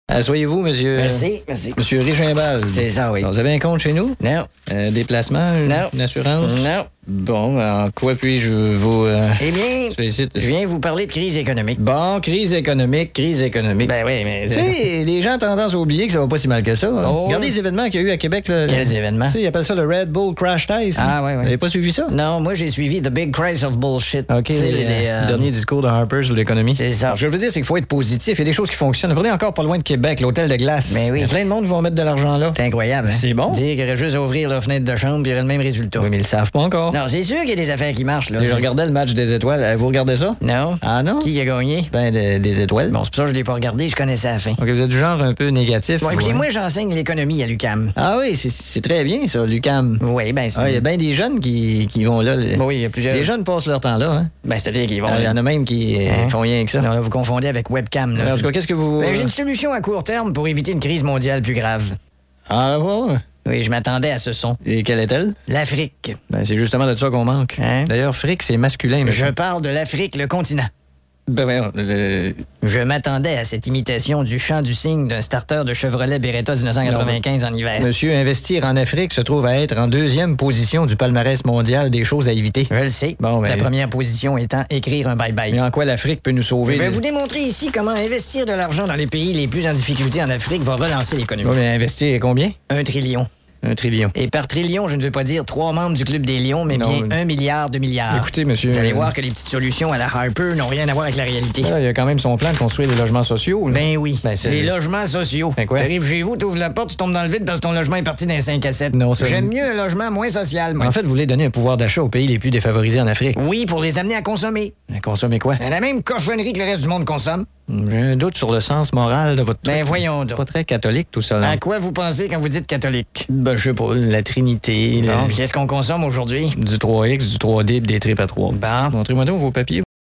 Asseyez-vous, monsieur. Merci. Monsieur Richimbald. C'est ça, oui. Vous avez un compte chez nous? Non. Déplacement? Non. Une assurance? Non. Bon, en quoi puis-je vous Eh bien, sollicite? je viens vous parler de crise économique. Bon, crise économique. Ben oui, mais... Tu sais, les gens ont tendance à oublier que ça va pas si mal que ça. Hein. Oh. Regardez les événements qu'il y a eu à Québec. Là. Quels événements? Tu sais, ils appellent ça le Red Bull Crash Test. Ah, ouais. Vous n'avez pas suivi ça? Non, moi, j'ai suivi The Big Crisis of Bullshit. OK, Tu sais, le dernier discours de Harper sur l'économie. C'est ça. Alors, ce que je veux dire, c'est qu'il faut être positif. Il y a des choses qui fonctionnent. Prenez encore pas loin de Québec, l'hôtel de glace. Mais oui. Il y a plein de monde qui vont mettre de l'argent là. C'est incroyable, hein? C'est bon. Dire qu'il y aurait juste à ouvrir leur fenêtre de chambre puis il y aurait le même résultat. Oui, mais ils le savent pas encore. Non, c'est sûr qu'il y a des affaires qui marchent, là. Je regardais le match des étoiles. Vous regardez ça? Non. Ah non? Qui a gagné? Ben, des étoiles. Bon, c'est pour ça que je l'ai pas regardé, je connaissais la fin. OK, vous êtes du genre un peu négatif. Bon, écoutez, vous, hein? moi, j'enseigne l'économie à l'UQAM. Ah oui, c'est très bien, ça, l'UQAM. Oui, ben, c'est... Ah, il y a bien des jeunes qui vont là. Bon, oui, il y a plusieurs... Les jeunes passent leur temps là, hein? Ben, c'est-à-dire qu'ils vont... Il y en a même qui font rien que ça. Non, là, vous confondez avec webcam, là. En tout cas, qu'est-ce que vous... Ben, j'ai une solution à court terme pour éviter une crise mondiale plus grave. Ah, ouais. Oui, je m'attendais à ce son. Et quelle est-elle? L'Afrique. Ben, c'est justement de ça qu'on manque. Hein? D'ailleurs, fric, c'est masculin, mais... Je parle de l'Afrique, le continent. Ben, voyons, Je m'attendais à cette imitation du chant du cygne d'un starter de Chevrolet Beretta 1995 en hiver. Monsieur, investir en Afrique se trouve à être en 2e position du palmarès mondial des choses à éviter. Je le sais. Bon, ben... La première position étant écrire un bye-bye. Mais en quoi l'Afrique peut nous sauver? Je vais vous démontrer ici comment investir de l'argent dans les pays les plus en difficulté en Afrique va relancer l'économie. Oui, mais investir combien? 1 trillion. 1 trillion. Et par trillion, je ne veux pas dire 3 membres du Club des Lions, mais Non, bien 1 milliard de milliards. Écoutez, monsieur... Vous allez voir que les petites solutions à la Harper n'ont rien à voir avec la réalité. Là, il y a quand même son plan de construire des logements sociaux. Là. Ben oui. Ben, c'est- des logements sociaux. Ben quoi? T'arrives chez vous, t'ouvres la porte, tu tombes dans le vide parce que ton logement est parti d'un 5 à 7. Non, ça- J'aime mieux un logement moins social, moi. En fait, vous voulez donner un pouvoir d'achat aux pays les plus défavorisés en Afrique. Oui, pour les amener à consommer. Consommer quoi? La même cochonnerie que le reste du monde consomme. J'ai un doute sur le sens moral de votre truc. Ben voyons Pas donc. très catholique, tout ça. Là. À quoi vous pensez quand vous dites catholique? Ben, je sais pas, la Trinité, Bon, qu'est-ce qu'on consomme aujourd'hui? du 3X, du 3D, pis des tripes à 3. Bon. Montrez-moi donc vos papiers.